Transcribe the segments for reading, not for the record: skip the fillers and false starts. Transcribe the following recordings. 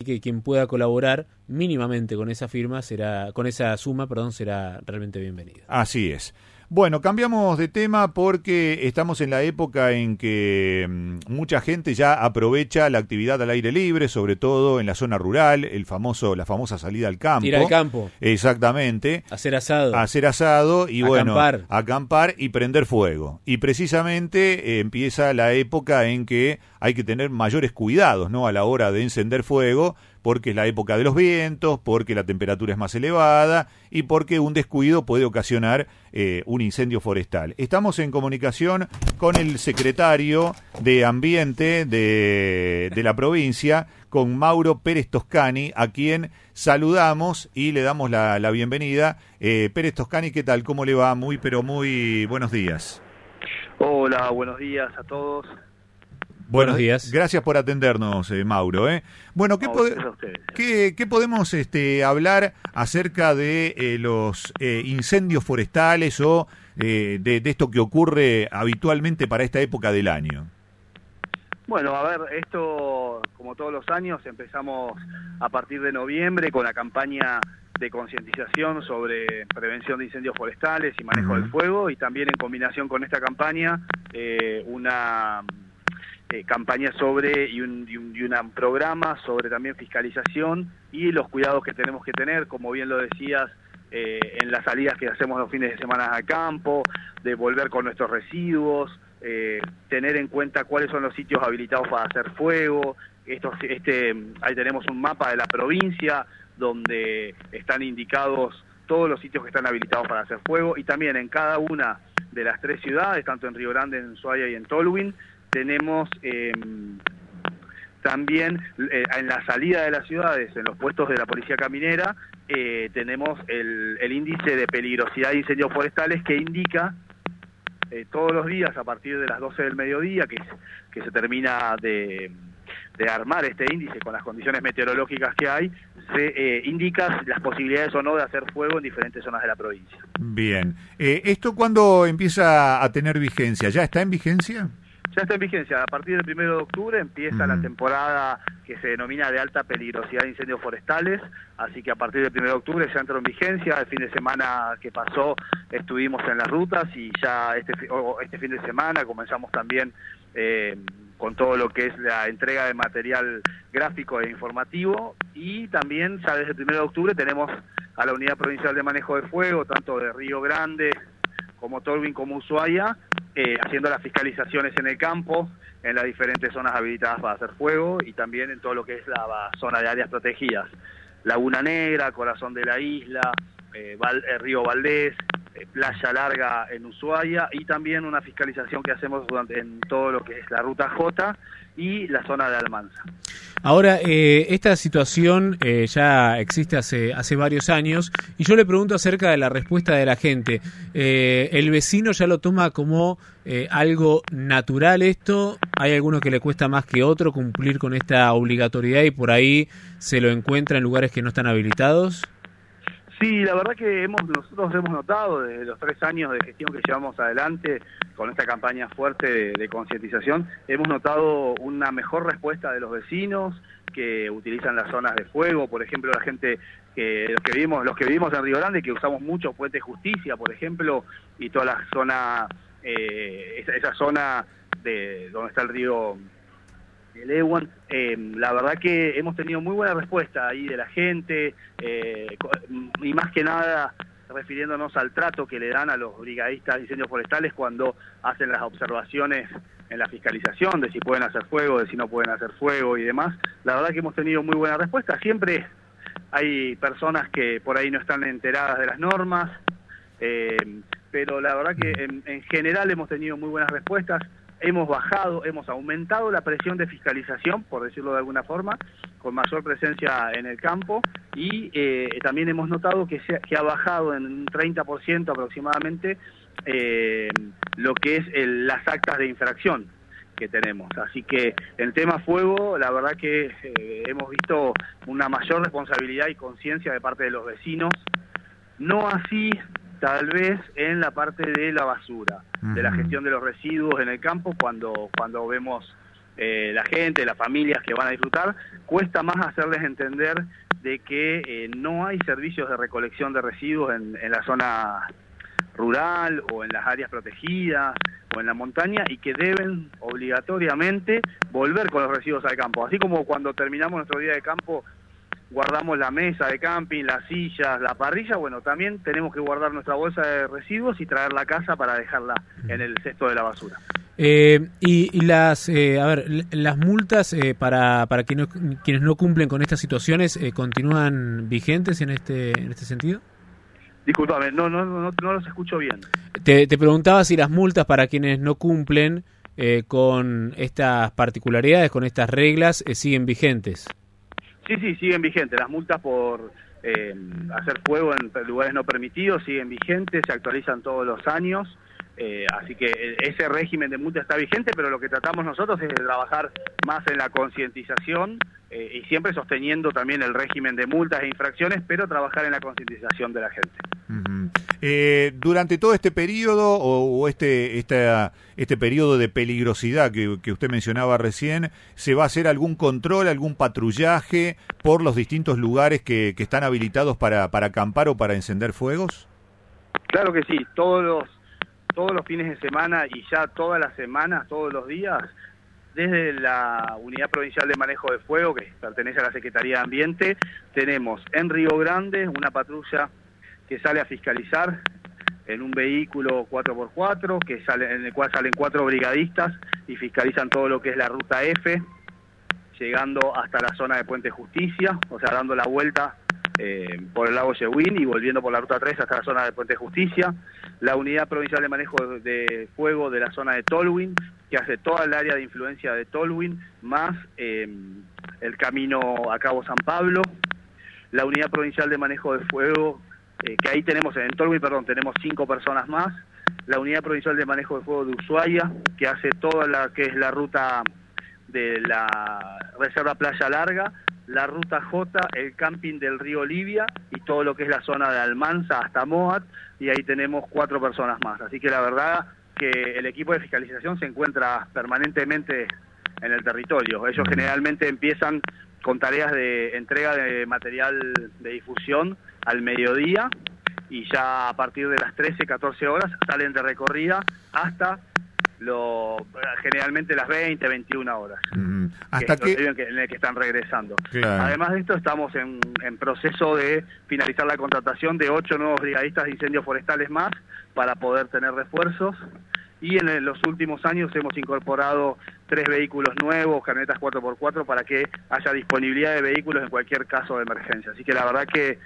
que quien pueda colaborar mínimamente con esa firma con esa suma, será realmente bienvenido. Así es. Bueno, cambiamos de tema porque estamos en la época en que mucha gente ya aprovecha la actividad al aire libre, sobre todo en la zona rural, la famosa salida al campo. Ir al campo. Exactamente. Hacer asado. Hacer asado y acampar. Acampar y prender fuego. Y precisamente empieza la época en que hay que tener mayores cuidados, ¿no? A la hora de encender fuego, porque es la época de los vientos, porque la temperatura es más elevada y porque un descuido puede ocasionar un incendio forestal. Estamos en comunicación con el secretario de Ambiente de la provincia, con Mauro Pérez Toscani, a quien saludamos y le damos la bienvenida. Pérez Toscani, ¿qué tal? ¿Cómo le va? Muy buenos días. Hola, buenos días a todos. Buenos días. Gracias por atendernos, Mauro. Bueno, ¿qué podemos hablar acerca de los incendios forestales o de esto que ocurre habitualmente para esta época del año? Bueno, a ver, esto, como todos los años, empezamos a partir de noviembre con la campaña de concientización sobre prevención de incendios forestales y manejo del fuego, y también en combinación con esta campaña una campaña y un programa sobre también fiscalización y los cuidados que tenemos que tener, como bien lo decías, en las salidas que hacemos los fines de semana al campo, de volver con nuestros residuos, tener en cuenta cuáles son los sitios habilitados para hacer fuego. Ahí tenemos un mapa de la provincia donde están indicados todos los sitios que están habilitados para hacer fuego, y también en cada una de las 3 ciudades, tanto en Río Grande, en Ushuaia y en Tolwyn, tenemos también en la salida de las ciudades, en los puestos de la policía caminera, tenemos el índice de peligrosidad de incendios forestales, que indica todos los días a partir de las 12 del mediodía, que se termina de armar este índice con las condiciones meteorológicas que hay, se indica las posibilidades o no de hacer fuego en diferentes zonas de la provincia. Bien. ¿Esto cuándo empieza a tener vigencia? ¿Ya está en vigencia? Ya está en vigencia. A partir del 1 de octubre empieza la temporada que se denomina de alta peligrosidad de incendios forestales, así que a partir del 1 de octubre ya entró en vigencia. El fin de semana que pasó estuvimos en las rutas, y ya este fin de semana comenzamos también con todo lo que es la entrega de material gráfico e informativo, y también ya desde el 1 de octubre tenemos a la Unidad Provincial de Manejo de Fuego, tanto de Río Grande como Tolwyn como Ushuaia, haciendo las fiscalizaciones en el campo, en las diferentes zonas habilitadas para hacer fuego, y también en todo lo que es la zona de áreas protegidas. Laguna Negra, Corazón de la Isla, Río Valdés, Playa Larga en Ushuaia, y también una fiscalización que hacemos en todo lo que es la Ruta J y la zona de Almanza. Ahora, esta situación ya existe hace varios años, y yo le pregunto acerca de la respuesta de la gente. ¿El vecino ya lo toma como algo natural esto? ¿Hay alguno que le cuesta más que otro cumplir con esta obligatoriedad y por ahí se lo encuentra en lugares que no están habilitados? Sí, la verdad que nosotros hemos notado desde los 3 años de gestión que llevamos adelante con esta campaña fuerte de concientización, hemos notado una mejor respuesta de los vecinos que utilizan las zonas de fuego. Por ejemplo, la gente los que vivimos en Río Grande, que usamos mucho Puente Justicia, por ejemplo, y toda la zona, esa zona de donde está el río el Ewan, la verdad que hemos tenido muy buena respuesta ahí de la gente, y más que nada refiriéndonos al trato que le dan a los brigadistas de incendios forestales cuando hacen las observaciones en la fiscalización de si pueden hacer fuego, de si no pueden hacer fuego y demás. La verdad que hemos tenido muy buena respuesta. Siempre hay personas que por ahí no están enteradas de las normas, pero la verdad que en general hemos tenido muy buenas respuestas. Hemos aumentado la presión de fiscalización, por decirlo de alguna forma, con mayor presencia en el campo, y también hemos notado que ha bajado en un 30% aproximadamente lo que es las actas de infracción que tenemos. Así que en tema fuego, la verdad que hemos visto una mayor responsabilidad y conciencia de parte de los vecinos, no así tal vez en la parte de la basura, de la gestión de los residuos en el campo, cuando vemos la gente, las familias que van a disfrutar, cuesta más hacerles entender de que no hay servicios de recolección de residuos en la zona rural o en las áreas protegidas o en la montaña, y que deben obligatoriamente volver con los residuos al campo. Así como cuando terminamos nuestro día de campo guardamos la mesa de camping, las sillas, la parrilla, bueno, también tenemos que guardar nuestra bolsa de residuos y traerla a casa para dejarla en el cesto de la basura. Y las multas para quienes no cumplen con estas situaciones continúan vigentes en este sentido. Disculpame, no los escucho bien. Te preguntaba si las multas para quienes no cumplen con estas particularidades, con estas reglas, siguen vigentes. Sí, siguen vigentes. Las multas por hacer fuego en lugares no permitidos siguen vigentes, se actualizan todos los años. Así que ese régimen de multa está vigente, pero lo que tratamos nosotros es de trabajar más en la concientización y siempre sosteniendo también el régimen de multas e infracciones, pero trabajar en la concientización de la gente. Uh-huh. Durante todo este periodo o este periodo de peligrosidad que usted mencionaba recién, ¿se va a hacer algún control, algún patrullaje por los distintos lugares que están habilitados para acampar o para encender fuegos? Claro que sí, todos los fines de semana y ya todas las semanas, todos los días, desde la Unidad Provincial de Manejo de Fuego, que pertenece a la Secretaría de Ambiente, tenemos en Río Grande una patrulla que sale a fiscalizar en un vehículo 4x4, en el cual salen 4 brigadistas y fiscalizan todo lo que es la ruta F, llegando hasta la zona de Puente Justicia, o sea, dando la vuelta por el lago Yehuín y volviendo por la ruta 3 hasta la zona de Puente Justicia. La Unidad Provincial de Manejo de Fuego de la zona de Tolwyn, que hace toda el área de influencia de Tolwyn, más el camino a Cabo San Pablo. La Unidad Provincial de Manejo de Fuego, que ahí tenemos, en Tolwyn, tenemos 5 personas más. La Unidad Provincial de Manejo de Fuego de Ushuaia, que hace toda la que es la ruta de la Reserva Playa Larga, la ruta J, el camping del río Libia y todo lo que es la zona de Almanza hasta Moat, y ahí tenemos 4 personas más. Así que la verdad que el equipo de fiscalización se encuentra permanentemente en el territorio. Ellos generalmente empiezan con tareas de entrega de material de difusión al mediodía y ya a partir de las 13, 14 horas salen de recorrida hasta generalmente las 20, 21 horas. ¿Hasta que en el que están regresando. Claro. Además de esto, estamos en proceso de finalizar la contratación de 8 nuevos brigadistas de incendios forestales más para poder tener refuerzos. Y en los últimos años hemos incorporado 3 vehículos nuevos, camionetas 4x4, para que haya disponibilidad de vehículos en cualquier caso de emergencia. Así que la verdad que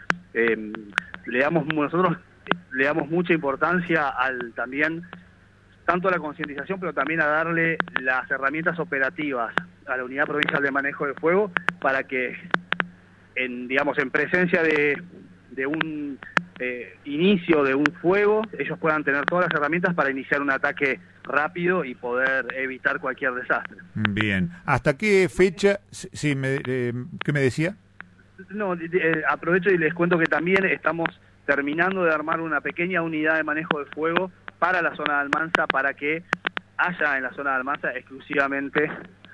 nosotros le damos mucha importancia también tanto a la concientización, pero también a darle las herramientas operativas a la Unidad Provincial de Manejo de Fuego para que, en presencia de un inicio de un fuego, ellos puedan tener todas las herramientas para iniciar un ataque rápido y poder evitar cualquier desastre. Bien. ¿Hasta qué fecha? Sí, ¿qué me decía? No, aprovecho y les cuento que también estamos terminando de armar una pequeña unidad de manejo de fuego para la zona de Almanza, para que haya en la zona de Almanza exclusivamente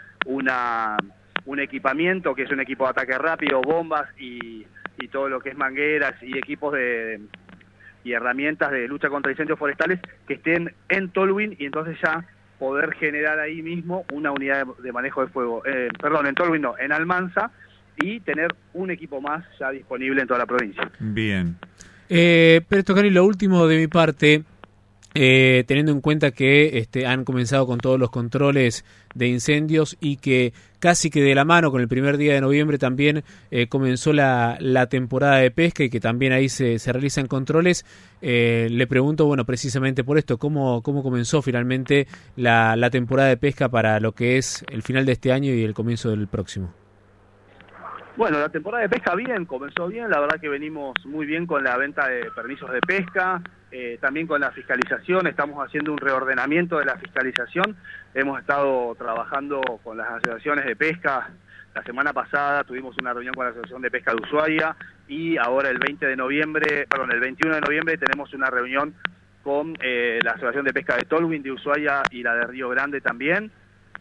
un equipamiento, que es un equipo de ataque rápido, bombas y todo lo que es mangueras y equipos y herramientas de lucha contra incendios forestales que estén en Tolwyn, y entonces ya poder generar ahí mismo una unidad de manejo de fuego, en Tolwyn no, en Almanza, y tener un equipo más ya disponible en toda la provincia. Bien. Pero Tocani, lo último de mi parte, teniendo en cuenta que han comenzado con todos los controles de incendios y que casi que de la mano con el primer día de noviembre también comenzó la temporada de pesca y que también ahí se realizan controles, le pregunto, bueno, precisamente por esto, ¿cómo comenzó finalmente la temporada de pesca para lo que es el final de este año y el comienzo del próximo? Bueno, la temporada de pesca comenzó bien, la verdad que venimos muy bien con la venta de permisos de pesca, también con la fiscalización, estamos haciendo un reordenamiento de la fiscalización, hemos estado trabajando con las asociaciones de pesca. La semana pasada tuvimos una reunión con la Asociación de Pesca de Ushuaia y ahora el 21 de noviembre tenemos una reunión con la Asociación de Pesca de Tolwyn de Ushuaia y la de Río Grande también.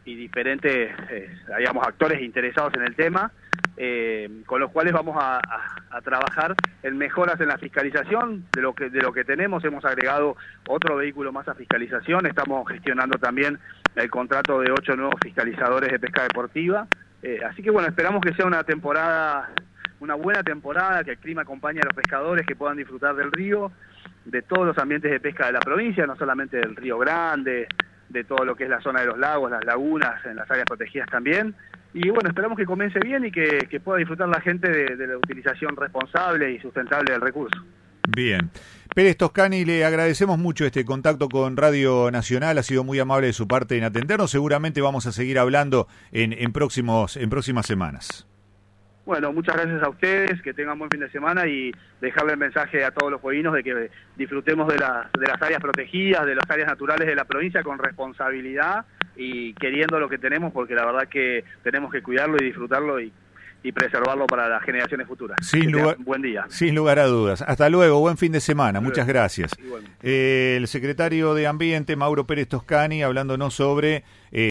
diferentes, digamos, actores interesados en el tema, con los cuales vamos a trabajar en mejoras en la fiscalización de lo que tenemos. Hemos agregado otro vehículo más a fiscalización, estamos gestionando también el contrato de 8 nuevos fiscalizadores de pesca deportiva, así que bueno, esperamos que sea una buena temporada, que el clima acompañe a los pescadores, que puedan disfrutar del río, de todos los ambientes de pesca de la provincia, no solamente del Río Grande, de todo lo que es la zona de los lagos, las lagunas, en las áreas protegidas también. Y bueno, esperamos que comience bien y que pueda disfrutar la gente de la utilización responsable y sustentable del recurso. Bien. Pérez Toscani, le agradecemos mucho este contacto con Radio Nacional, ha sido muy amable de su parte en atendernos, seguramente vamos a seguir hablando en próximas semanas. Bueno, muchas gracias a ustedes, que tengan buen fin de semana y dejarle el mensaje a todos los jueguinos de que disfrutemos de las áreas protegidas, de las áreas naturales de la provincia con responsabilidad y queriendo lo que tenemos, porque la verdad que tenemos que cuidarlo y disfrutarlo y preservarlo para las generaciones futuras. Buen día. Sin lugar a dudas. Hasta luego, buen fin de semana, muchas gracias. El secretario de Ambiente, Mauro Pérez Toscani, hablándonos sobre...